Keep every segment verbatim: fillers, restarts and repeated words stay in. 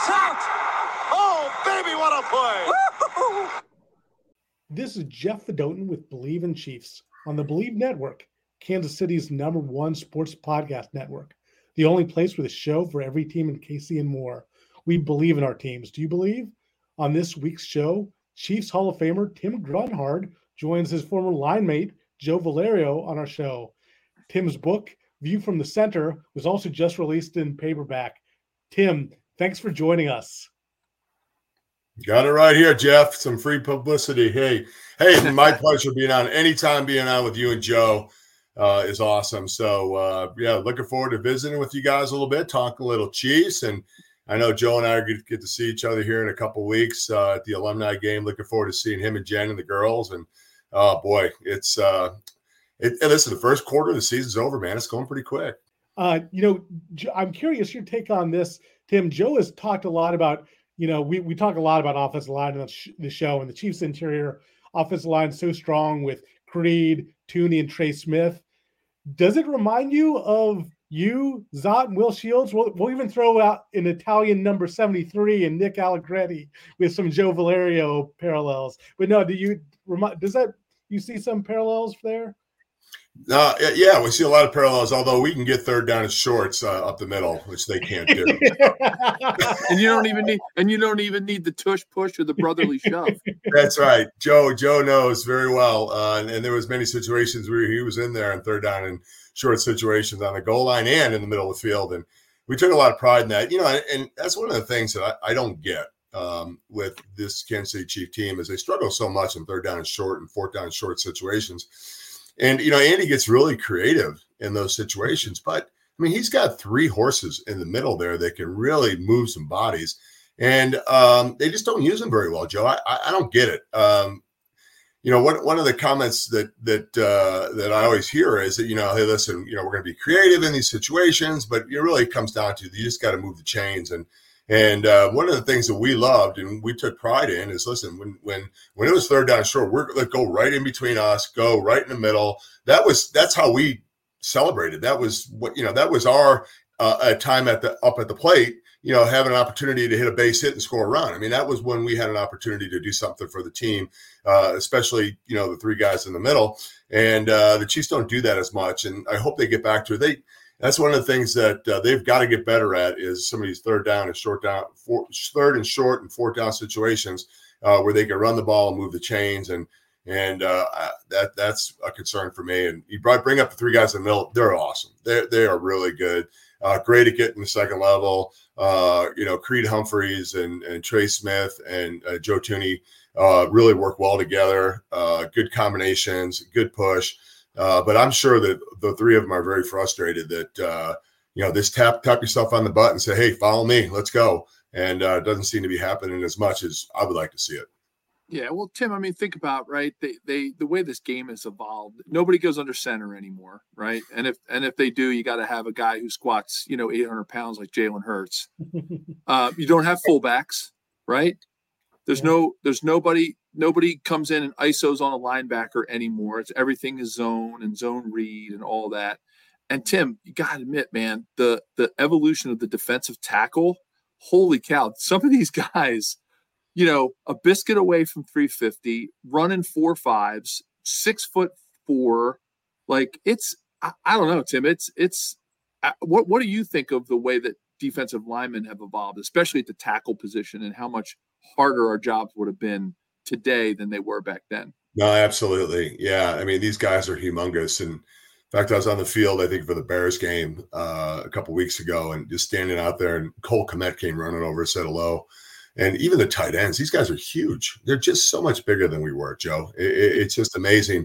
out. Oh, baby, what a play. Woo-hoo-hoo. This is Jeff Fedotin with Believe in Chiefs on the Believe Network, Kansas City's number one sports podcast network, the only place with a show for every team in K C and more. We believe in our teams. Do you believe? On this week's show, Chiefs Hall of Famer Tim Grunhard joins his former line mate, Joe Valerio, on our show. Tim's book, View from the Center, was also just released in paperback. Tim, thanks for joining us. Got it right here, Jeff. Some free publicity. Hey, hey, my pleasure being on. Anytime being on with you and Joe uh, is awesome. So, uh, yeah, looking forward to visiting with you guys a little bit, talking a little Chiefs. And I know Joe and I are going to get to see each other here in a couple of weeks uh, at the alumni game. Looking forward to seeing him and Jen and the girls. And, oh, boy, it's uh, it, – listen, the first quarter of the season's over, man. It's going pretty quick. Uh, you know, I'm curious your take on this, Tim. Joe has talked a lot about – You know, we, we talk a lot about offensive line on the show, and the Chiefs' interior offensive line so strong with Creed, Tooney, and Trey Smith. Does it remind you of you, Zott, and Will Shields? We'll, we'll even throw out an Italian number seventy-three and Nick Allegretti with some Joe Valerio parallels. But no, do you does that you see some parallels there? Uh, yeah, we see a lot of parallels, although we can get third down in shorts uh, up the middle, which they can't do. and you don't even need and you don't even need the tush push or the brotherly shove. That's right. Joe Joe knows very well. Uh, and, and there was many situations where he was in there in third down and short situations on the goal line and in the middle of the field. And we took a lot of pride in that. You know, and, and that's one of the things that I, I don't get um, with this Kansas City Chief team is they struggle so much in third down and short and fourth down and short situations. And, you know, Andy gets really creative in those situations. But, I mean, he's got three horses in the middle there that can really move some bodies. And um, they just don't use them very well, Joe. I, I don't get it. Um, you know, one, one of the comments that that uh, that I always hear is that, you know, hey, listen, you know, we're going to be creative in these situations. But it really comes down to you just got to move the chains. And And uh, one of the things that we loved and we took pride in is, listen, when when when it was third down short, we're going to go right in between us, go right in the middle. That was that's how we celebrated. That was what you know. That was our uh, time at the up at the plate. You know, having an opportunity to hit a base hit and score a run. I mean, that was when we had an opportunity to do something for the team, uh, especially you know the three guys in the middle. And uh, the Chiefs don't do that as much. And I hope they get back to it. They. That's one of the things that uh, they've got to get better at is some of these third down and short down, four, third and short and fourth down situations uh, where they can run the ball and move the chains. And and uh, that that's a concern for me. And you bring up the three guys in the middle. They're awesome. They they are really good. Uh, great at getting the second level. Uh, you know, Creed Humphreys and, and Trey Smith and uh, Joe Tooney uh, really work well together. Uh, good combinations, good push. Uh, but I'm sure that the three of them are very frustrated that, uh, you know, this tap tap yourself on the butt and say, hey, follow me, let's go. And uh, it doesn't seem to be happening as much as I would like to see it. Yeah, well, Tim, I mean, think about, right, they, they the way this game has evolved, nobody goes under center anymore, right? And if and if they do, you got to have a guy who squats, you know, eight hundred pounds like Jalen Hurts. uh, you don't have fullbacks, right? There's yeah. no, there's nobody, nobody comes in and I S Os on a linebacker anymore. It's everything is zone and zone read and all that. And Tim, you got to admit, man, the, the evolution of the defensive tackle, holy cow, some of these guys, you know, a biscuit away from three fifty, running four fives, six foot four. Like it's, I, I don't know, Tim, it's, it's, uh, what, what do you think of the way that defensive linemen have evolved, especially at the tackle position, and how much harder our jobs would have been today than they were back then? No, absolutely. Yeah. I mean, these guys are humongous. And in fact, I was on the field, I think, for the Bears game uh, a couple weeks ago and just standing out there, and Cole Kmet came running over, said hello. And even the tight ends, these guys are huge. They're just so much bigger than we were, Joe. It, it, it's just amazing.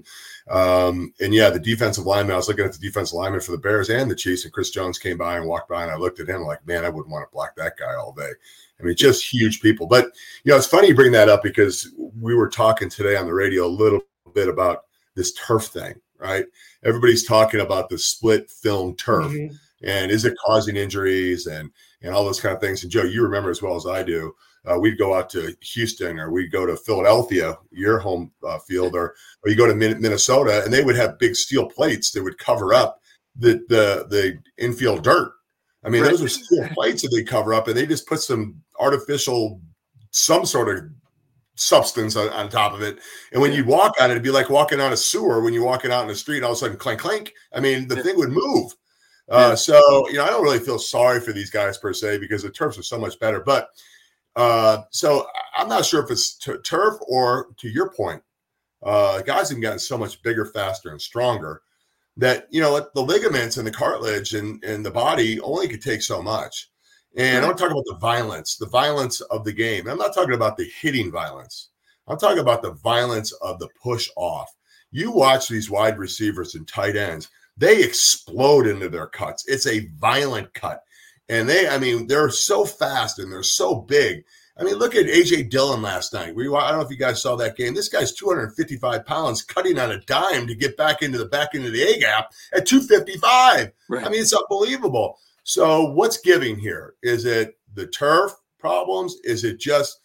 Um, and yeah, the defensive lineman, I was looking at the defensive lineman for the Bears and the Chiefs, and Chris Jones came by and walked by, and I looked at him like, man, I wouldn't want to block that guy all day. I mean, just huge people. But, you know, it's funny you bring that up because we were talking today on the radio a little bit about this turf thing, right? Everybody's talking about the split film turf. Mm-hmm. And is it causing injuries and and all those kind of things? And Joe, you remember as well as I do, uh, we'd go out to Houston or we'd go to Philadelphia, your home uh, field, or or you go to Minnesota, and they would have big steel plates that would cover up the the the infield dirt. I mean, right. those are steel plates that they cover up, and they just put some artificial, some sort of substance on, on top of it. And when yeah. you walk on it, it'd be like walking on a sewer when you're walking out in the street, all of a sudden clank, clank. I mean, the yeah. thing would move. Uh, yeah. So, you know, I don't really feel sorry for these guys per se, because the turfs are so much better. But uh, so I'm not sure if it's t- turf or, to your point, uh, guys have gotten so much bigger, faster, and stronger that, you know, the ligaments and the cartilage and, and the body only could take so much. And right. I'm talking about the violence, the violence of the game. I'm not talking about the hitting violence. I'm talking about the violence of the push off. You watch these wide receivers and tight ends, they explode into their cuts. It's a violent cut. And they, I mean, they're so fast and they're so big. I mean, look at A J Dillon last night. We, I don't know if you guys saw that game. This guy's two hundred fifty-five pounds cutting on a dime to get back into the back into the A gap at two fifty-five. Right. I mean, it's unbelievable. So what's giving here? Is it the turf problems? Is it just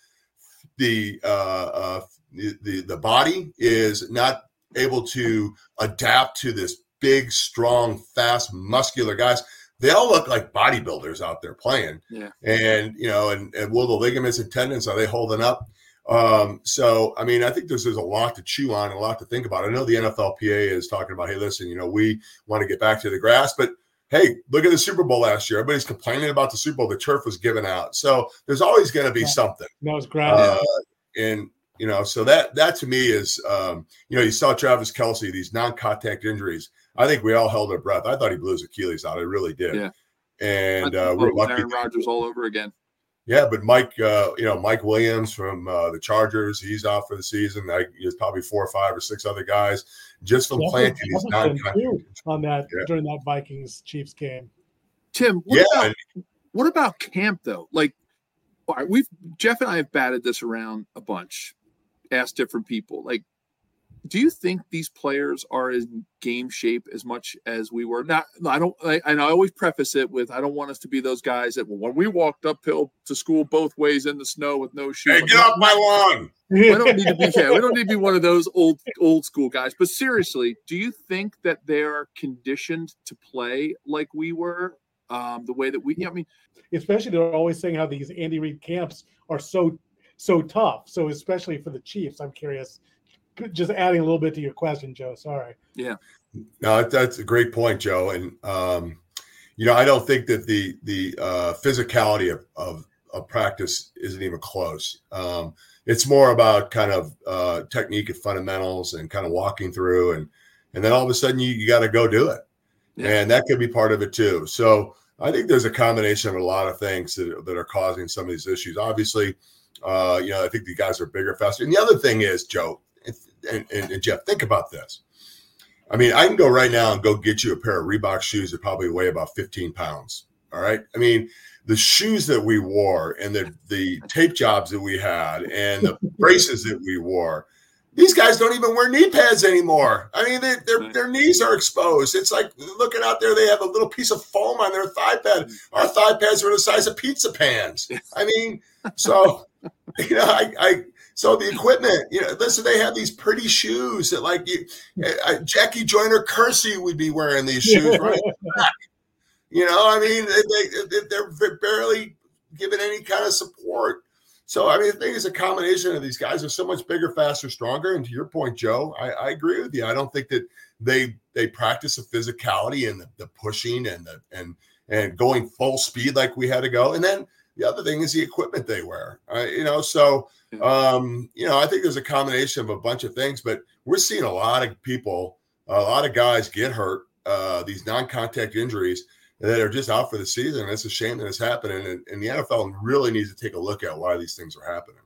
the uh, uh, the, the the body is not able to adapt to this big, strong, fast, muscular guys? They all look like bodybuilders out there playing. Yeah. And, you know, and, and will the ligaments and tendons, are they holding up? Um, so, I mean, I think there's, there's a lot to chew on and a lot to think about. I know the N F L P A is talking about, hey, listen, you know, we want to get back to the grass, but hey, look at the Super Bowl last year. Everybody's complaining about the Super Bowl. The turf was given out. So there's always going to be yeah. something. That was great. Uh, and, you know, so that, that to me is, um, you know, you saw Travis Kelce, these non-contact injuries. I think we all held our breath. I thought he blew his Achilles out. I really did. Yeah. And uh, we're lucky. Aaron Rodgers all over again. Yeah, but Mike, uh, you know, Mike Williams from uh, the Chargers, he's out for the season. I, there's probably four or five or six other guys just from yeah, planting these non-contact on that yeah. during that Vikings Chiefs game. Tim, what, yeah. about, what about camp though? Like, all right, we've Jeff and I have batted this around a bunch, asked different people. Like, do you think these players are in game shape as much as we were? Not, I don't. I, and I always preface it with, I don't want us to be those guys that, well, when we walked uphill to school both ways in the snow with no shoes. Hey, get off my lawn! We don't need to be. Yeah, we don't need to be one of those old old school guys. But seriously, do you think that they are conditioned to play like we were? Um, the way that we. Yeah, I mean, especially they're always saying how these Andy Reid camps are so so tough. So especially for the Chiefs, I'm curious. Just adding a little bit to your question, Joe. Sorry. Yeah. No, that's a great point, Joe. And, um, you know, I don't think that the the uh, physicality of, of, of practice isn't even close. Um, it's more about kind of uh, technique and fundamentals and kind of walking through. And, and then all of a sudden you, you got to go do it. Yeah. And that could be part of it, too. So I think there's a combination of a lot of things that, that are causing some of these issues. Obviously, uh, you know, I think the guys are bigger, faster. And the other thing is, Joe, And, and, and Jeff, think about this. I mean, I can go right now and go get you a pair of Reebok shoes that probably weigh about fifteen pounds. All right. I mean, the shoes that we wore and the, the tape jobs that we had and the braces that we wore, these guys don't even wear knee pads anymore. I mean, they, their their knees are exposed. It's like looking out there, they have a little piece of foam on their thigh pad. Our thigh pads are the size of pizza pans. I mean, so, you know, I, I So the equipment, you know, listen, they have these pretty shoes that, like, you, uh, Jackie Joyner Kersey would be wearing these shoes right back. You know, I mean, they, they, they're barely given any kind of support. So, I mean, the thing is, a combination of these guys are so much bigger, faster, stronger. And to your point, Joe, I, I agree with you. I don't think that they they practice the physicality and the, the pushing and the and and going full speed like we had to go. And then the other thing is the equipment they wear. Uh, you know, so. Um, you know, I think there's a combination of a bunch of things, but we're seeing a lot of people, a lot of guys get hurt, uh, these non-contact injuries that are just out for the season. It's a shame that it's happening. And, and the N F L really needs to take a look at why these things are happening.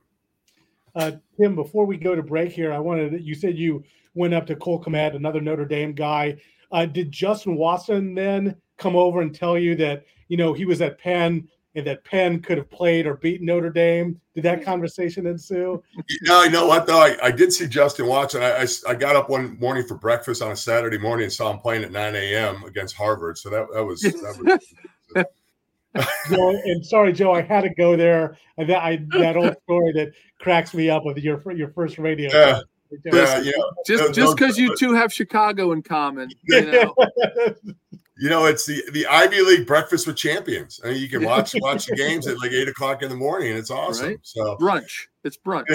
Uh, Tim, before we go to break here, I wanted, you said you went up to Cole Kmet, another Notre Dame guy. Uh, did Justin Watson then come over and tell you that, you know, he was at Penn and that Penn could have played or beaten Notre Dame? Did that conversation ensue? No, you know what, though? I, I did see Justin Watson. I, I, I got up one morning for breakfast on a Saturday morning and saw him playing at nine a.m. against Harvard. So that, that was that was Joe, and sorry, Joe, I had to go there. And that, I, that old story that cracks me up with your your first radio. Yeah, yeah, yeah. Just just because you two have Chicago in common. You know? You know, it's the, the Ivy League breakfast with champions. I mean, you can watch watch the games at like eight o'clock in the morning, and it's awesome. Right? So brunch, it's brunch.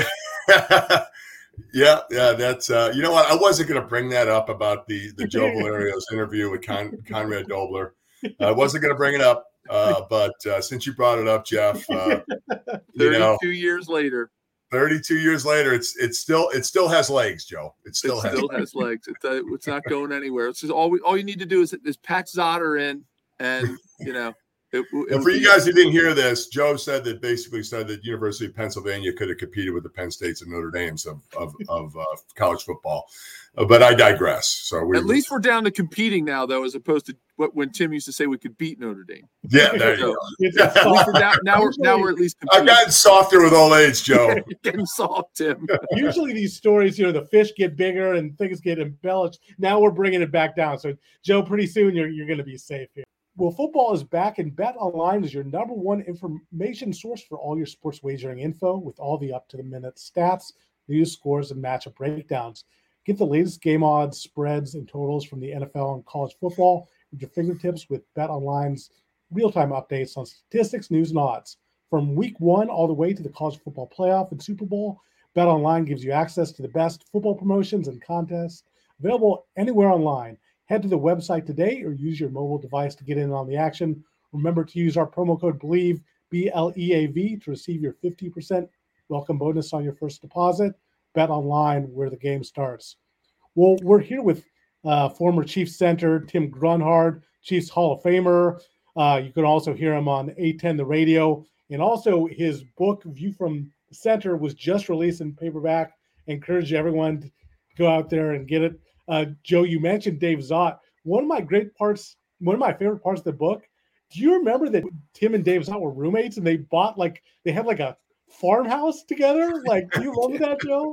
yeah, yeah, that's uh, you know what? I wasn't going to bring that up about the the Joe Valerio's interview with Con, Conrad Dobler. I wasn't going to bring it up, uh, but uh, since you brought it up, Jeff, uh, you know, thirty-two years later. thirty-two years later, it's it's still it still has legs, Joe. It still it has still legs. has legs. It's, uh, it's not going anywhere. It's just all we all you need to do is, is patch Zotter in, and you know. It, it And for you be, guys who didn't hear this, Joe said that basically said that University of Pennsylvania could have competed with the Penn States and Notre Dames of of, of uh, college football. Uh, but I digress. So we, at least we're down to competing now, though, as opposed to what when Tim used to say we could beat Notre Dame. Yeah, there you so, go. At least we're down, now we're now we're at least competing. I've gotten softer with old age, Joe. You're getting soft, Tim. Usually these stories, you know, the fish get bigger and things get embellished. Now we're bringing it back down. So, Joe, pretty soon you're you're going to be safe here. Well, football is back, and BetOnline is your number one information source for all your sports wagering info with all the up-to-the-minute stats, news, scores, and matchup breakdowns. Get the latest game odds, spreads, and totals from the N F L and college football at your fingertips with BetOnline's real-time updates on statistics, news, and odds. From week one all the way to the college football playoff and Super Bowl, BetOnline gives you access to the best football promotions and contests available anywhere online. Head to the website today or use your mobile device to get in on the action. Remember to use our promo code BLEAV, B L E A V, to receive your fifty percent welcome bonus on your first deposit. Bet online where the game starts. Well, we're here with uh, former Chiefs center Tim Grunhard, Chiefs Hall of Famer. Uh, you can also hear him on eight ten The Radio. And also his book, View from the Center, was just released in paperback. I encourage everyone to go out there and get it. Uh, Joe, you mentioned Dave Zott. One of my great parts, one of my favorite parts of the book, do you remember that Tim and Dave Zott were roommates and they bought like, they had like a farmhouse together? Like, do you remember that, Joe?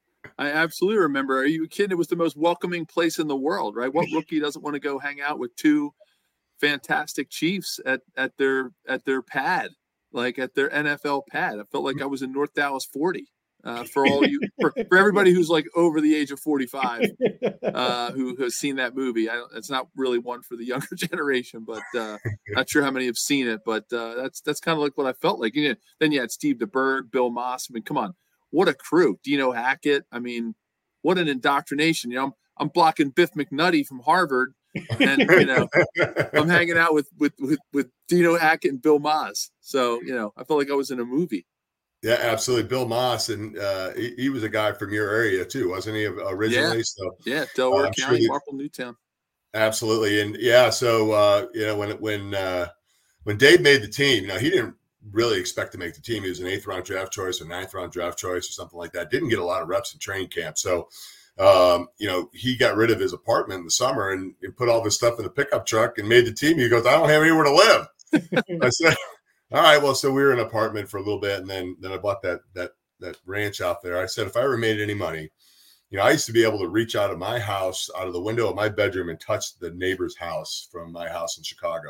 I absolutely remember. Are you kidding? It was the most welcoming place in the world, right? What rookie doesn't want to go hang out with two fantastic Chiefs at, at their at their pad, like at their N F L pad? I felt like I was in North Dallas forty. Uh, for all you, for, for everybody who's like over the age of forty-five, uh, who has seen that movie. I don't, it's not really one for the younger generation, but uh, not sure how many have seen it. But uh, that's that's kind of like what I felt like. You know, then you had Steve DeBerg, Bill Moss. I mean, come on, what a crew! Dino Hackett. I mean, what an indoctrination. You know, I'm I'm blocking Biff McNutty from Harvard, and you know, I'm hanging out with with with, with Dino Hackett and Bill Moss. So you know, I felt like I was in a movie. Yeah, absolutely. Bill Moss, and uh, he, he was a guy from your area too, wasn't he? Originally, yeah. so yeah, Delaware uh, County, sure Marple, Newtown. Absolutely, and yeah, so uh, you know when when uh, when Dave made the team, you know he didn't really expect to make the team. He was an eighth round draft choice or ninth round draft choice or something like that. Didn't get a lot of reps in training camp, so um, you know he got rid of his apartment in the summer and, and put all this stuff in the pickup truck and made the team. He goes, "I don't have anywhere to live." I said. All right, well, so we were in an apartment for a little bit, and then then I bought that that that ranch out there. I said, if I ever made any money, you know, I used to be able to reach out of my house, out of the window of my bedroom, and touch the neighbor's house from my house in Chicago.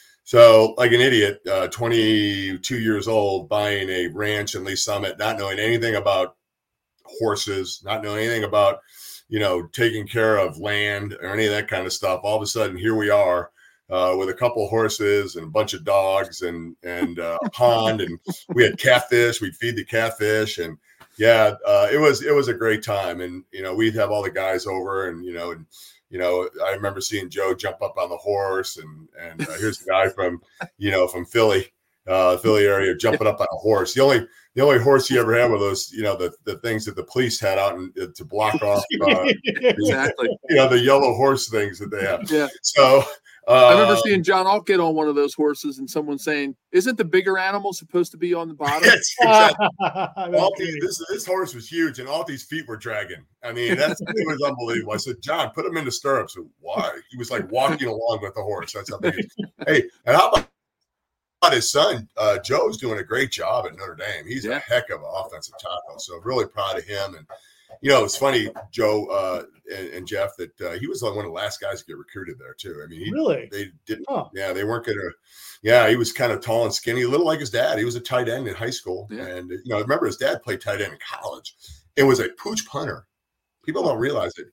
So, like an idiot, uh, twenty-two years old, buying a ranch in Lee Summit, not knowing anything about horses, not knowing anything about, you know, taking care of land or any of that kind of stuff. All of a sudden, here we are. Uh, with a couple of horses and a bunch of dogs and and uh, a pond, and we had catfish. We'd feed the catfish, and yeah, uh, it was it was a great time. And you know, we'd have all the guys over, and you know, and you know, I remember seeing Joe jump up on the horse, and and uh, here's the guy from you know from Philly, uh, Philly area, jumping up on a horse. The only the only horse you ever had were those you know the the things that the police had out and, uh, to block off uh, exactly you know the yellow horse things that they have. Yeah, so. I remember seeing John Alt get on one of those horses and someone saying, isn't the bigger animal supposed to be on the bottom? Yes, exactly. Altie, this, this horse was huge, and Altie's feet were dragging. I mean, that's it was unbelievable. I said, John, put him in the stirrups. Why? He was like walking along with the horse. That's how big it is. Hey, and how about his son? Uh, Joe's doing a great job at Notre Dame. He's yeah. a heck of an offensive tackle. So really proud of him. And you know, it's funny, Joe uh, and, and Jeff, that uh, he was like one of the last guys to get recruited there too. I mean, he, really, they didn't. Huh. Yeah, they weren't gonna. Yeah, he was kind of tall and skinny, a little like his dad. He was a tight end in high school, yeah. and you know, remember his dad played tight end in college. It was a pooch punter. People don't realize it.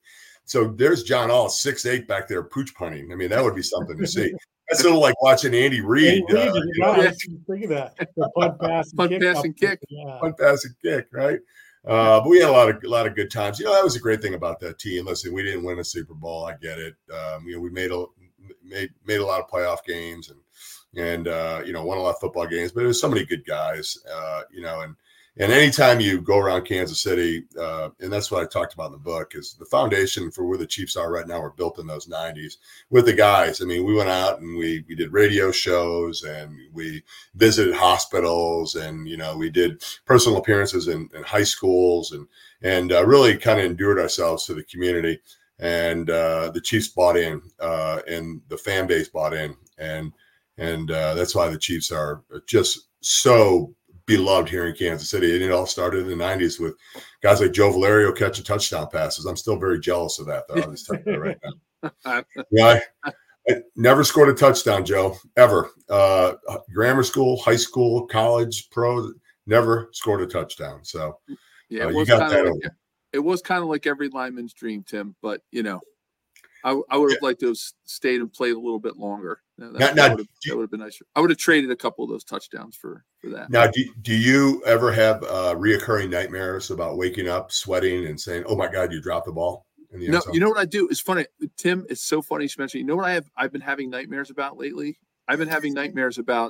So there's John All, six eight back there, pooch punting. I mean, that would be something to see. That's sort of like watching Andy Reid. Andy Reid, uh, you know, I was thinking that. The punt, pass, and Punt, kick. pass, and kick. Yeah. Punt, pass, and kick, right? Uh, but we had a lot of a lot of good times. You know, that was a great thing about that team. Listen, we didn't win a Super Bowl. I get it. Um, you know, we made a made made a lot of playoff games and and uh, you know, won a lot of football games. But there's so many good guys. Uh, you know, and and anytime you go around Kansas City, uh, and that's what I talked about in the book, is the foundation for where the Chiefs are right now were built in those nineties with the guys. I mean, we went out and we we did radio shows and we visited hospitals and, you know, we did personal appearances in, in high schools and and uh, really kind of endured ourselves to the community. And uh, the Chiefs bought in uh, and the fan base bought in. And, and uh, that's why the Chiefs are just so beloved here in Kansas City. And it all started in the nineties with guys like Joe Valerio catching touchdown passes. I'm still very jealous of that, though. I'll just tell you that right now. Yeah, I, I never scored a touchdown, Joe, ever. Uh, grammar school, high school, college, pro, never scored a touchdown. So yeah, uh, it you was got kind that of over. like, it was kind of like every lineman's dream, Tim. But you know, I, I would have liked to have stayed and played a little bit longer. That, Now- that now, would have, do- that would have been nicer. I would have traded a couple of those touchdowns for for that. Now, do, do you ever have uh, reoccurring nightmares about waking up, sweating, and saying, "Oh my God, you dropped the ball"? In the No, end zone? you know what I do? It's funny, Tim. It's so funny you should mention. You know what I have? I've been having nightmares about lately. I've been having nightmares about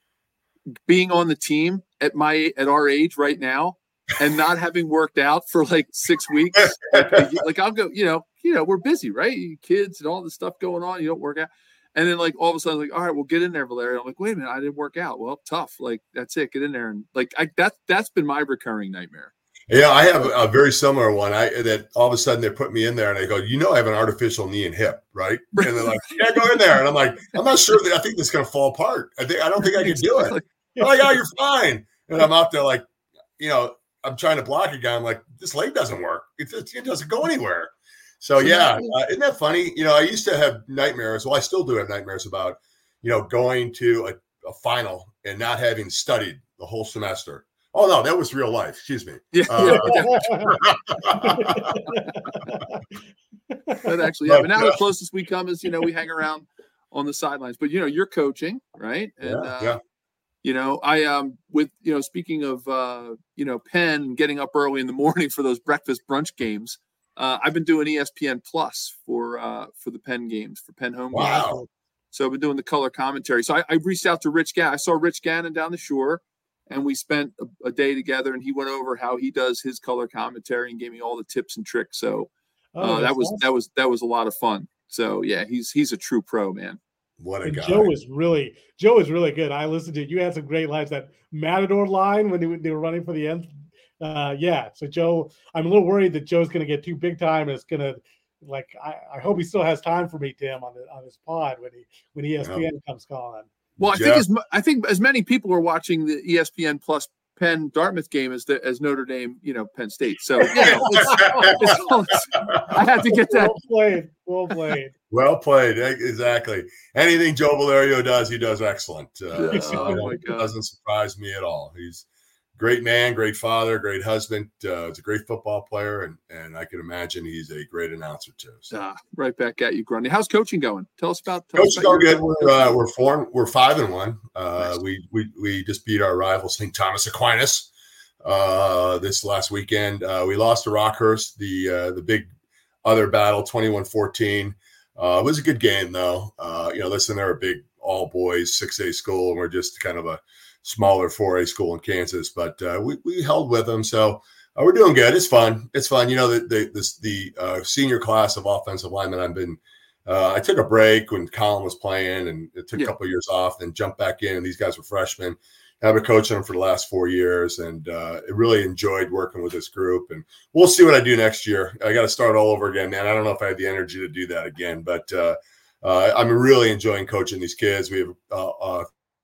being on the team at my at our age right now and not having worked out for like six weeks. Like, like I'll go, you know, you know, we're busy, right? You kids and all this stuff going on. You don't work out. And then like all of a sudden, like, all right, well, get in there, Valeria. I'm like, wait a minute, I didn't work out. Well, tough. Like, that's it. Get in there. And like I that's that's been my recurring nightmare. Yeah, I have a very similar one. I that all of a sudden they put me in there and they go, you know, I have an artificial knee and hip, right? And they're like, yeah, go in there. And I'm like, I'm not sure that I think this is gonna fall apart. I think I don't think I can do it. They're like, oh, you're fine. And I'm out there like, you know, I'm trying to block a guy. I'm like, this leg doesn't work. It, it doesn't go anywhere. So yeah, uh, isn't that funny? You know, I used to have nightmares. Well, I still do have nightmares about, you know, going to a, a final and not having studied the whole semester. Oh no, that was real life. Excuse me. Yeah, Uh, that actually, yeah. But now the closest we come is, you know, we hang around on the sidelines. But you know, you're coaching, right? And Yeah, uh, yeah. you know, I um with you know, speaking of uh, you know, Penn getting up early in the morning for those breakfast brunch games. Uh, I've been doing E S P N Plus for uh, for the Penn games, for Penn home Wow. games. So I've been doing the color commentary. So I, I reached out to Rich Gannon. I saw Rich Gannon down the shore, and we spent a, a day together. And he went over how he does his color commentary and gave me all the tips and tricks. So uh, Oh, that that's was awesome. that was that was a lot of fun. So yeah, he's he's a true pro, man. What a And guy. Joe is really Joe is really good. I listened to you had some great lines. That Matador line when they, were- they were running for the end. Uh, yeah. So Joe, I'm a little worried that Joe's going to get too big time. And it's going to like I, I hope he still has time for me, Tim, on the on his pod when he when E S P N comes calling. Well, I Jeff. think as mu- I think as many people are watching the E S P N Plus Penn Dartmouth game as the, as Notre Dame, you know, Penn State. So you know, it's, it's, it's, I had to get that. Well played. Well played. Well played. E- Exactly. Anything Joe Valerio does, he does excellent. Uh, Yeah. so Oh, you know, my it God. doesn't surprise me at all. He's a great man, great father, great husband. Uh, he's a great football player, and and I can imagine he's a great announcer too. So. Ah, right back at you, Grundy. How's coaching going? Tell us about. Tell Coach us is about going your- good. We're uh, we're four. We're five and one. Uh, Nice. We we we just beat our rival Saint Thomas Aquinas uh, this last weekend. Uh, we lost to Rockhurst, the uh, the big other battle, twenty-one fourteen. Uh, it was a good game though. Uh, you know, listen, they're a big all boys six A school, and we're just kind of a smaller four A school in Kansas. But uh, we we held with them, so. Uh, we're doing good. It's fun. It's fun. You know, the the this, the uh, senior class of offensive linemen. I've been. Uh, I took a break when Colin was playing, and it took Yeah. a couple of years off. Then jumped back in, and these guys were freshmen. I've been coaching them for the last four years, and uh, I really enjoyed working with this group. And we'll see what I do next year. I got to start all over again, man. I don't know if I have the energy to do that again, but uh, uh, I'm really enjoying coaching these kids. We have uh, uh,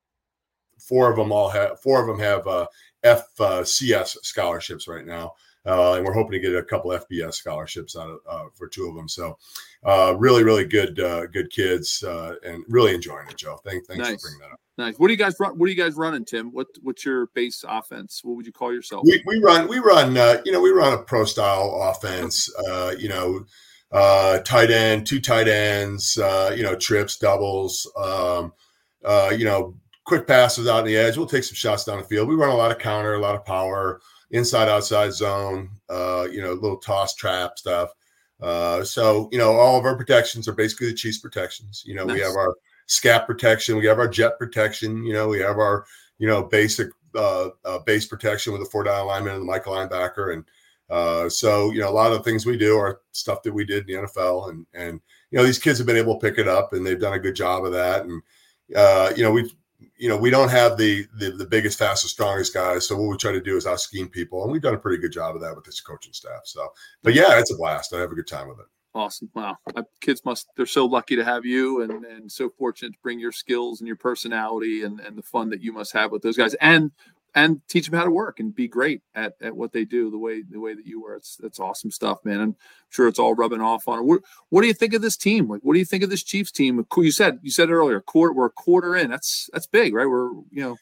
four of them all have four of them have. Uh, F C S scholarships right now, uh, and we're hoping to get a couple F B S scholarships out of uh, for two of them. So, uh, really, really good, uh, good kids, uh, and really enjoying it, Joe. Thank, thanks Nice. for bringing that up. Nice. What do you guys run? What are you guys running, Tim? What What's your base offense? What would you call yourself? We we run we run uh, you know we run a pro style offense. Uh, you know, uh, tight end, two tight ends, uh, you know, trips, doubles, um, uh, you know, quick passes out on the edge. We'll take some shots down the field. We run a lot of counter, a lot of power, inside, outside zone, uh, you know, little toss trap stuff. Uh, so, you know, all of our protections are basically the Chiefs protections. You know, nice. We have our scap protection. We have our jet protection. You know, we have our, you know, basic uh, uh, base protection with the four down lineman and the Michael linebacker. And uh, so, you know, a lot of the things we do are stuff that we did in the N F L. And, and, you know, these kids have been able to pick it up and they've done a good job of that. And, uh, you know, we've, you know, we don't have the, the the biggest, fastest, strongest guys. So what we try to do is out scheme people. And we've done a pretty good job of that with this coaching staff. So, but yeah, it's a blast. I have a good time with it. Awesome. Wow. My kids must, they're so lucky to have you and, and so fortunate to bring your skills and your personality and, and the fun that you must have with those guys and, and teach them how to work and be great at, at what they do the way, the way that you were. It's, that's awesome stuff, man. I'm sure it's all rubbing off on it. What, what do you think of this team? Like, what do you think of this Chiefs team? You said, you said earlier, quarter, we're a quarter in. That's, that's big, right? We're, you know,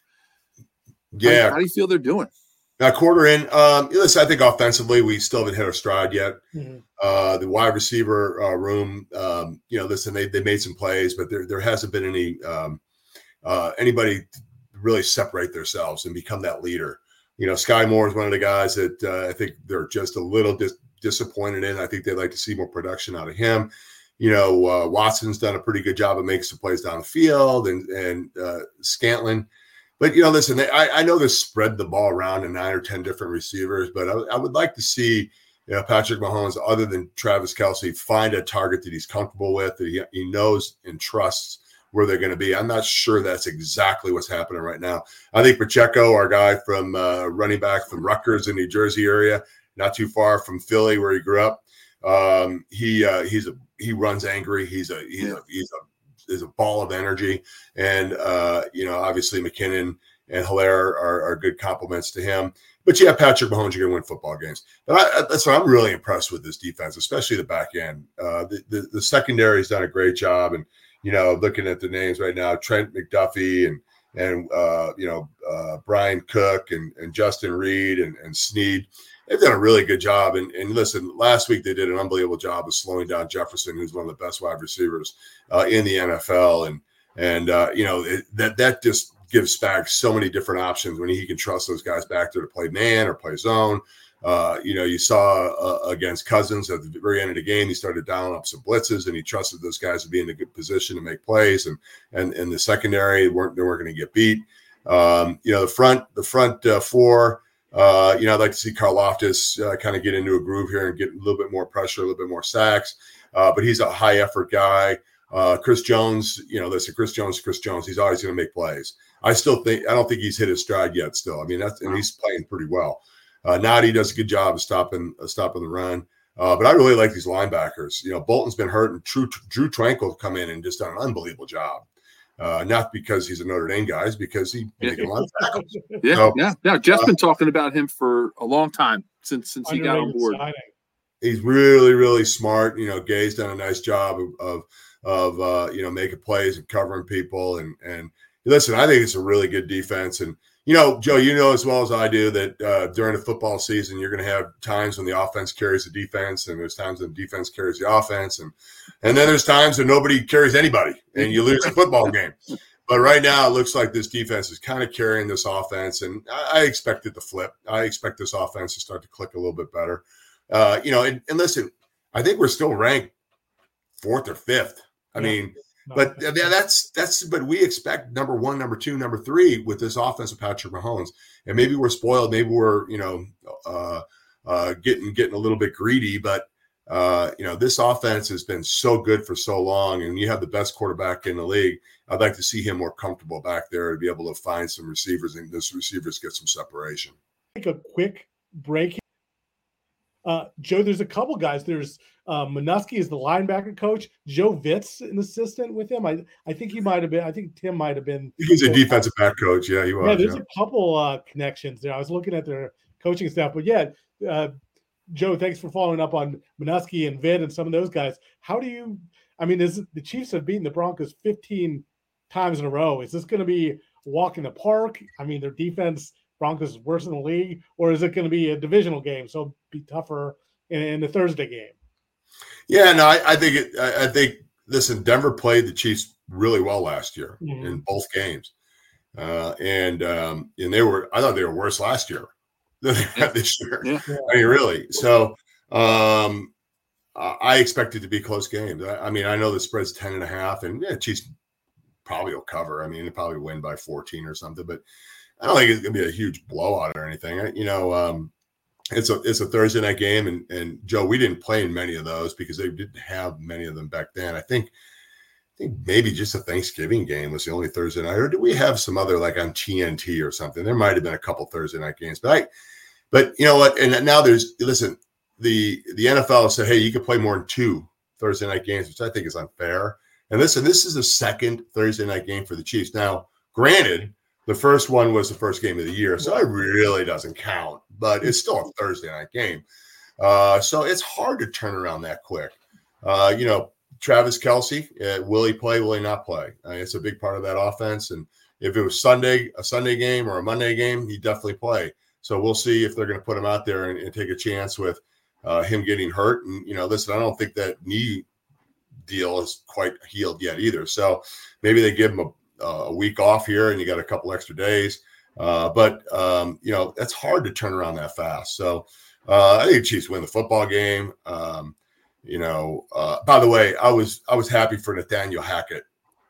yeah. How, how do you feel they're doing? A quarter in. Um, listen, I think offensively, we still haven't hit our stride yet. Mm-hmm. Uh, the wide receiver uh, room, um, you know, listen, they they made some plays, but there there hasn't been any um, uh, anybody really separate themselves and become that leader. You know, Sky Moore is one of the guys that uh, I think they're just a little dis- disappointed in. I think they'd like to see more production out of him. You know, uh, Watson's done a pretty good job of making some plays down the field, and and uh, Scantlin. But, you know, listen, I, I know they spread the ball around to nine or ten different receivers, but I, I would like to see, you know, Patrick Mahomes, other than Travis Kelce, find a target that he's comfortable with, that he, he knows and trusts where they're going to be. I'm not sure that's exactly what's happening right now. I think Pacheco, our guy from uh, running back from Rutgers in New Jersey area, not too far from Philly where he grew up, um, he uh, he's a he runs angry. He's a he's a he's a is a ball of energy. And, uh, you know, obviously McKinnon and Hilaire are, are good compliments to him. But yeah, Patrick Mahomes, you're going to win football games. But I, that's what I'm really impressed with this defense, especially the back end. Uh, the, the, the secondary has done a great job. And, you know, looking at the names right now, Trent McDuffie and, and uh, you know, uh, Brian Cook and, and Justin Reed and, and Snead. They've done a really good job. And, and listen, last week they did an unbelievable job of slowing down Jefferson, who's one of the best wide receivers uh, in the N F L. And, and uh, you know, it, that that just gives Spags so many different options when he can trust those guys back there to play man or play zone. Uh, you know, you saw uh, against Cousins at the very end of the game, he started dialing up some blitzes, and he trusted those guys to be in a good position to make plays. And and in the secondary, they weren't they weren't going to get beat. Um, you know, the front the front uh, four. Uh, you know, I'd like to see Karlaftis uh, kind of get into a groove here and get a little bit more pressure, a little bit more sacks. Uh, but he's a high effort guy. Uh, Chris Jones, you know, listen, Chris Jones, Chris Jones, he's always going to make plays. I still think, I don't think he's hit his stride yet still. I mean, that's, and he's playing pretty well. Uh, Nadi does a good job of stopping, uh, stopping the run. Uh, but I really like these linebackers. You know, Bolton's been hurt, and Drew, Drew Tranquil come in and just done an unbelievable job. Uh, not because he's a Notre Dame guy, it's because he yeah. made a lot of tackles. Yeah, so, yeah, yeah. Jeff's uh, been talking about him for a long time since since he got on board. Signing. He's really, really smart. You know, Gay's done a nice job of of, of uh, you know, making plays and covering people. And and listen, I think it's a really good defense. And you know, Joe, you know as well as I do that uh, during the football season, you're going to have times when the offense carries the defense, and there's times when the defense carries the offense, and and then there's times when nobody carries anybody, and you lose a football game. But right now, it looks like this defense is kind of carrying this offense, and I, I expect it to flip. I expect this offense to start to click a little bit better. Uh, you know, and, and listen, I think we're still ranked fourth or fifth. I yeah. mean. But that's that's but we expect number one, number two, number three with this offense of Patrick Mahomes, and maybe we're spoiled, maybe we're you know uh, uh, getting getting a little bit greedy, but uh, you know this offense has been so good for so long, and you have the best quarterback in the league. I'd like to see him more comfortable back there to be able to find some receivers, and those receivers get some separation. Take a quick break. Uh, Joe, there's a couple guys. There's uh, Minuski is the linebacker coach. Joe Vitz, an assistant with him. I I think he might have been. I think Tim might have been. He's a defensive back coach. Yeah, he was. Yeah, there's yeah. a couple uh, connections there. I was looking at their coaching staff, but yeah, uh, Joe, thanks for following up on Minuski and Vid and some of those guys. How do you? I mean, is the Chiefs have beaten the Broncos fifteen times in a row? Is this going to be a walk in the park? I mean, their defense. Broncos is worse in the league, or is it going to be a divisional game, so it'll be tougher in, in the Thursday game? Yeah, no, I, I think it, I, I think listen, Denver played the Chiefs really well last year mm-hmm. in both games, uh, and um, and they were I thought they were worse last year than they had this year. Yeah. I mean, really. So um, I expect it to be close games. I, I mean, I know the spread's ten and a half, and yeah, Chiefs probably will cover. I mean, they'll probably win by fourteen or something, but I don't think it's going to be a huge blowout or anything. I, you know. Um, It's a it's a Thursday night game, and and Joe, we didn't play in many of those because they didn't have many of them back then. I think I think maybe just a Thanksgiving game was the only Thursday night, or do we have some other like on T N T or something? There might have been a couple Thursday night games, but I, but you know what? And now there's listen, the the N F L said, hey, you can play more than two Thursday night games, which I think is unfair. And listen, this is the second Thursday night game for the Chiefs. Now, granted, the first one was the first game of the year, so it really doesn't count, but it's still a Thursday night game. Uh, so it's hard to turn around that quick. Uh, you know, Travis Kelce, uh, will he play, will he not play? Uh, it's a big part of that offense. And if it was Sunday, a Sunday game or a Monday game, he'd definitely play. So we'll see if they're going to put him out there and, and take a chance with uh, him getting hurt. And, you know, listen, I don't think that knee deal is quite healed yet either. So maybe they give him a Uh, a week off here and you got a couple extra days. Uh, but, um, you know, that's hard to turn around that fast. So uh, I think the Chiefs win the football game. Um, you know, uh, by the way, I was I was happy for Nathaniel Hackett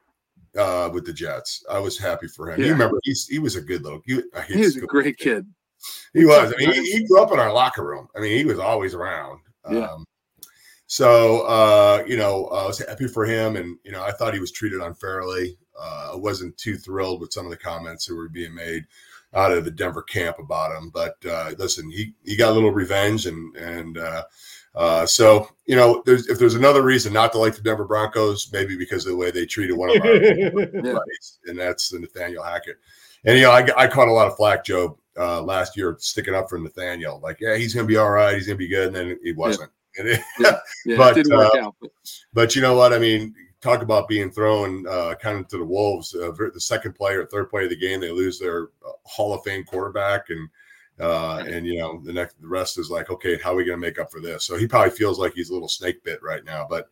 uh, with the Jets. I was happy for him. Yeah. You remember, he's, he was a good little he, – He was a great kid. He was. I mean, he, he grew up in our locker room. I mean, he was always around. Yeah. Um, so, uh, you know, I was happy for him. And, you know, I thought he was treated unfairly. Uh, I wasn't too thrilled with some of the comments that were being made out of the Denver camp about him. But uh, listen, he he got a little revenge, and and uh, uh, so you know, there's, if there's another reason not to like the Denver Broncos, maybe because of the way they treated one of our buddies, and that's the Nathaniel Hackett. And you know, I, I caught a lot of flack, Joe, uh, last year sticking up for Nathaniel, like, yeah, he's gonna be all right, he's gonna be good, and then he wasn't. Yeah. It, yeah. Yeah, but it didn't work uh, out. But. but you know what? I mean. Talk about being thrown uh, kind of to the wolves. Uh, the second play or third play of the game, they lose their uh, Hall of Fame quarterback, and uh, and you know the next the rest is like, okay, how are we going to make up for this? So he probably feels like he's a little snake bit right now. But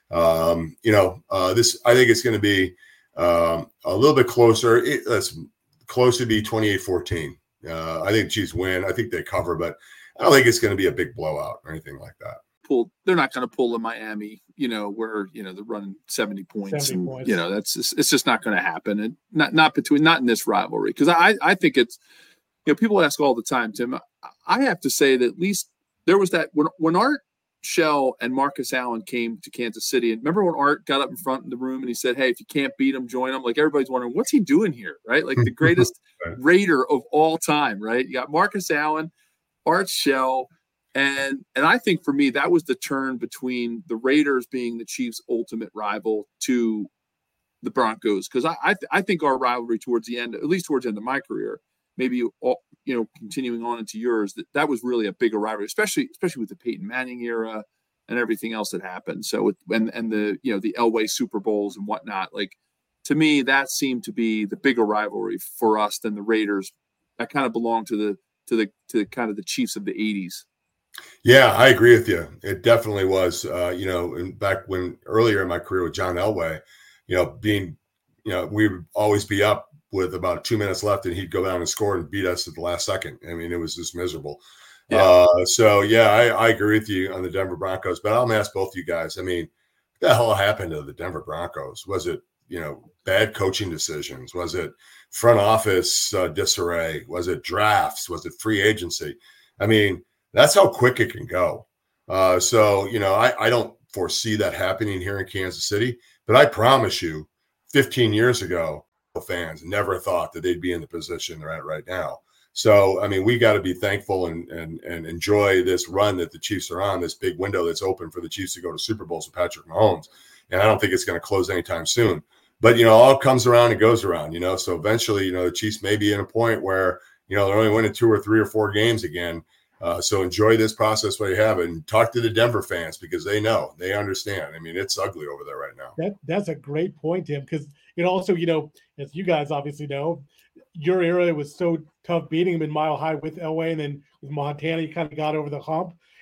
um, you know, uh, this I think it's going to be um, a little bit closer. It, it's close to be twenty-eight fourteen. Uh, I think Chiefs win. I think they cover, but I don't think it's going to be a big blowout or anything like that. Pull, they're not going to pull the Miami, you know, where, you know, they're running seventy points, seventy and, points. you know, that's just, it's just not going to happen. And not, not between, not in this rivalry. Cause I, I think it's, you know, people ask all the time, Tim, I have to say that at least there was that when, when Art Shell and Marcus Allen came to Kansas City, and remember when Art got up in front of the room and he said, hey, if you can't beat him, join him. Like everybody's wondering, what's he doing here? Right. Like the greatest right. Raider of all time. Right. You got Marcus Allen, Art Shell, And and I think for me, that was the turn between the Raiders being the Chiefs' ultimate rival to the Broncos. Because I I, th- I think our rivalry towards the end, at least towards the end of my career, maybe all, you know, continuing on into yours, that, that was really a bigger rivalry, especially especially with the Peyton Manning era and everything else that happened. So with, and and the you know the Elway Super Bowls and whatnot. Like to me, that seemed to be the bigger rivalry for us than the Raiders. That kind of belonged to the to the to the, kind of the Chiefs of the eighties. Yeah, I agree with you. It definitely was, uh, you know, and back when earlier in my career with John Elway, you know, being, you know, we would always be up with about two minutes left and he'd go down and score and beat us at the last second. I mean, it was just miserable. Yeah. Uh, so, yeah, I, I agree with you on the Denver Broncos, but I'll ask both you guys. I mean, what the hell happened to the Denver Broncos? Was it, you know, bad coaching decisions? Was it front office uh, disarray? Was it drafts? Was it free agency? I mean, that's how quick it can go. Uh, so, you know, I, I don't foresee that happening here in Kansas City, but I promise you fifteen years ago, fans never thought that they'd be in the position they're at right now. So, I mean, we got to be thankful and, and, and enjoy this run that the Chiefs are on, this big window that's open for the Chiefs to go to Super Bowls with Patrick Mahomes. And I don't think it's going to close anytime soon. But, you know, all comes around and goes around, you know. So eventually, you know, the Chiefs may be in a point where, you know, they're only winning two or three or four games again. Uh, so enjoy this process while you have it, and talk to the Denver fans because they know, they understand. I mean, it's ugly over there right now. That that's a great point, Tim, because it also, you know, as you guys obviously know, your era was so tough beating him in Mile High with Elway, and then with Montana, you kind of got over the hump.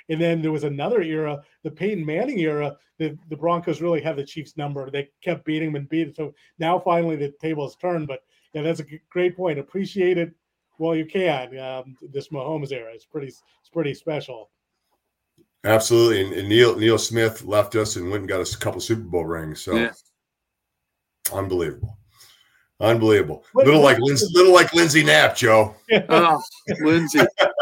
And then there was another era, the Peyton Manning era, the, the Broncos really had the Chiefs number. They kept beating them and beating. So now finally the table has turned. But yeah, that's a great point. Appreciate it while you can. Um, this Mahomes era, it's pretty, it's pretty special. Absolutely. And, and Neil Neil Smith left us and went and got us a couple Super Bowl rings. So yeah. Unbelievable. Unbelievable. What, little like Lindsay, little like Lindsay Knapp, Joe. Oh, Lindsay.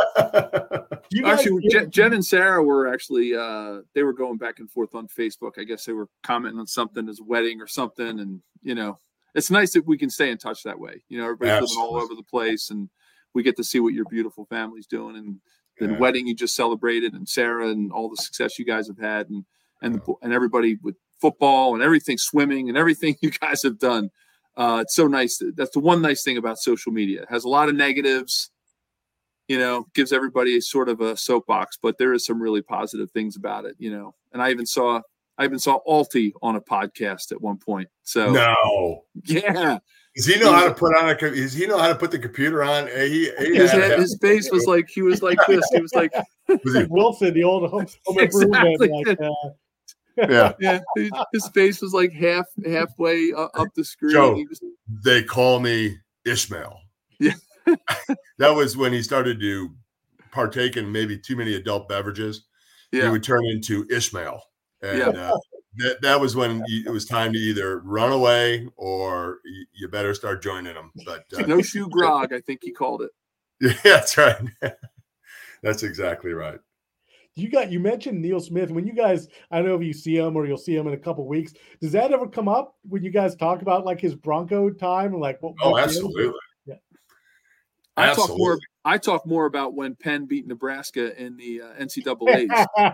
Actually, Jen, Jen and Sarah were actually uh, they were going back and forth on Facebook. I guess they were commenting on something as a wedding or something, and you know, it's nice that we can stay in touch that way. You know, everybody's Absolutely. living all over the place, and we get to see what your beautiful family's doing, and the yeah. wedding you just celebrated, and Sarah, and all the success you guys have had, and and the, and everybody with football and everything, swimming and everything you guys have done. Uh, it's so nice. That's the one nice thing about social media. It has a lot of negatives, you know, gives everybody a sort of a soapbox, but there is some really positive things about it, you know. And I even saw, I even saw Alti on a podcast at one point. So no, yeah. Does he know how to put on a? Does he know how to put the computer on? He, he his, head, his face was like he was like this. He was like was he? Wilson, the old home, home improvement. Exactly. Like, uh, yeah, yeah. His face was like half halfway up the screen. Joe, he was, they call me Ishmael. Yeah, that was when he started to partake in maybe too many adult beverages. Yeah, he would turn into Ishmael, and yeah. uh, that that was when you, it was time to either run away or you, you better start joining them. But uh, no shoe grog, I think he called it. Yeah, that's right. That's exactly right. You got you mentioned Neil Smith. When you guys, I don't know if you see him or you'll see him in a couple of weeks. Does that ever come up when you guys talk about like his Bronco time and like what? Oh, what absolutely. Yeah. I absolutely. talk more. I talk more about when Penn beat Nebraska in the uh, N C double A's.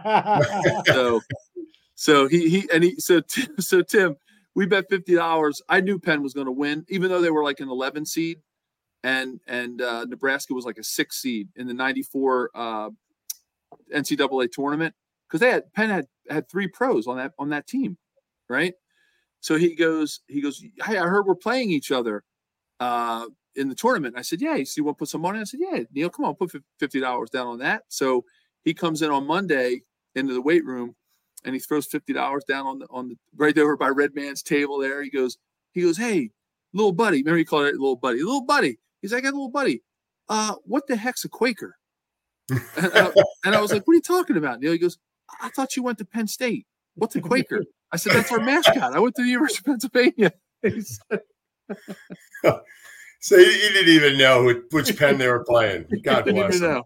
so, so he he and he so so Tim, we bet fifty dollars. I knew Penn was going to win, even though they were like an eleven seed, and and uh, Nebraska was like a six seed in the ninety-four. Uh, N C double A tournament, because they had Penn had had three pros on that on that team, right? So he goes, he goes, hey, I heard we're playing each other uh, in the tournament. I said, yeah. You see, want to put some money? I said, yeah, Neil, come on, put fifty dollars down on that. So he comes in on Monday into the weight room, and he throws fifty dollars down on the on the right over by Red Man's table there. He goes, he goes, hey, little buddy. Remember he called it little buddy, little buddy. He's like, I got a little buddy. Uh, what the heck's a Quaker? and, I, and I was like, what are you talking about, Neil? He goes, I thought you went to Penn State. What's a Quaker? I said, that's our mascot. I went to the University of Pennsylvania. He said, so he, he didn't even know which, which Penn they were playing. God bless him.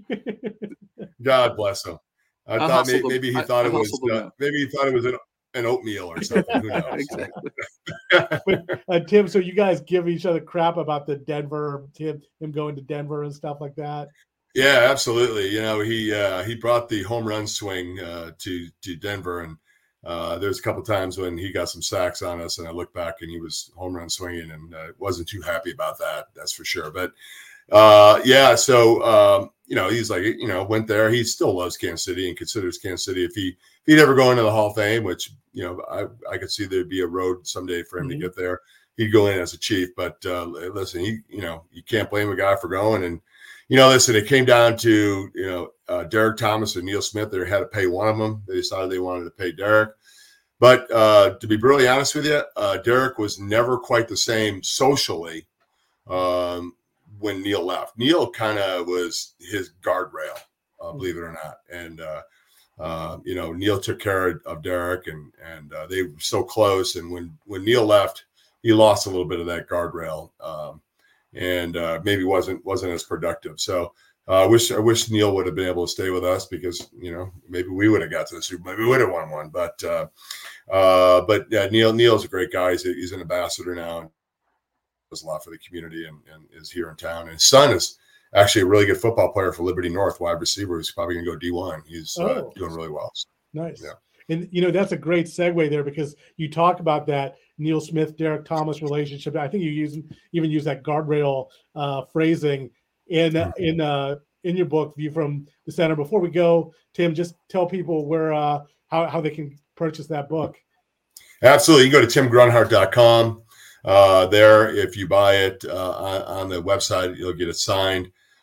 God bless him. I, I thought maybe, maybe he I, thought I it was uh, maybe he thought it was an, an oatmeal or something. Who knows? Exactly. but, uh, Tim, so you guys give each other crap about the Denver, Tim, him going to Denver and stuff like that. Yeah, absolutely. You know, he uh, he brought the home run swing uh, to to Denver, and uh, there's a couple times when he got some sacks on us, and I look back and he was home run swinging, and uh, wasn't too happy about that. That's for sure. But uh, yeah, so um, you know, he's like, you know, went there. He still loves Kansas City and considers Kansas City. If he if he'd ever go into the Hall of Fame, which you know, I I could see there'd be a road someday for him mm-hmm. to get there. He'd go in as a Chief. But uh, listen, he you know, you can't blame a guy for going. And you know, listen, it came down to, you know, uh, Derek Thomas and Neil Smith. They had to pay one of them. They decided they wanted to pay Derek. But uh, to be brutally honest with you, uh, Derek was never quite the same socially um, when Neil left. Neil kind of was his guardrail, uh, believe it or not. And, uh, uh, you know, Neil took care of Derek, and and uh, they were so close. And when, when Neil left, he lost a little bit of that guardrail. Um, and uh, maybe wasn't wasn't as productive. So uh, I wish I wish Neil would have been able to stay with us, because you know, maybe we would have got to the Super Bowl. Maybe we would have won one. But uh, uh, but yeah, Neil Neil's a great guy. He's, a, he's an ambassador now, and does a lot for the community, and, and is here in town. And his son is actually a really good football player for Liberty North, wide receiver. He's probably going to go D one. He's uh, oh, doing really well. So, nice. Yeah. And, you know, that's a great segue there, because you talk about that Neil Smith, Derek Thomas relationship. I think you use, even use that guardrail uh, phrasing in, uh, in, uh, in your book, View from the Center. Before we go, Tim, just tell people where, uh, how, how they can purchase that book. Absolutely. You can go to tim grunhart dot com. Uh, there, if you buy it uh, on, on the website, you'll get it signed.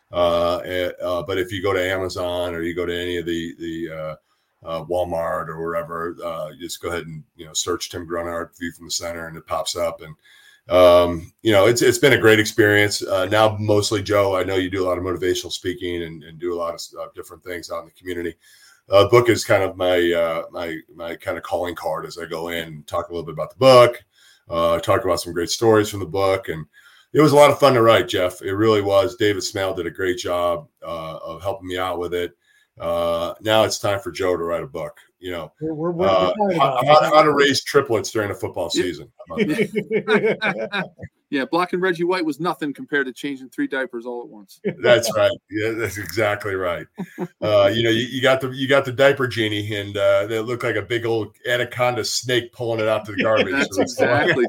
Uh, uh, but if you go to Amazon or you go to any of the the uh, uh, Walmart or wherever, uh, just go ahead and you know search Tim Grunhard View from the Center, and it pops up. And um, you know it's it's been a great experience. Uh, now mostly Joe, I know you do a lot of motivational speaking and, and do a lot of uh, different things out in the community. Uh, the book is kind of my uh, my my kind of calling card as I go in and talk a little bit about the book, uh, talk about some great stories from the book. And it was a lot of fun to write, Jeff. It really was. David Smale did a great job uh, of helping me out with it. Uh, now it's time for Joe to write a book. You know, We're, we're, we're uh, how, how, how to raise triplets during a football season. How about that? Yeah, blocking Reggie White was nothing compared to changing three diapers all at once. That's right. Yeah, that's exactly right. Uh, you know, you, you got the you got the diaper genie, and uh, they look like a big old anaconda snake pulling it out to the garbage. That's So exactly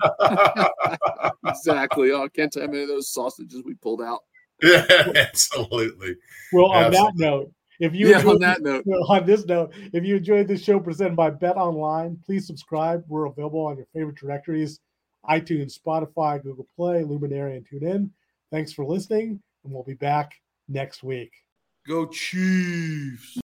exactly. Oh, I can't tell how many of those sausages we pulled out. Yeah, absolutely. Well, on Absolutely. that note, if you Yeah, enjoyed on that note. Well, on this note, if you enjoyed this show presented by Bet Online, please subscribe. We're available on your favorite directories: iTunes, Spotify, Google Play, Luminary, and TuneIn. Thanks for listening, and we'll be back next week. Go Chiefs.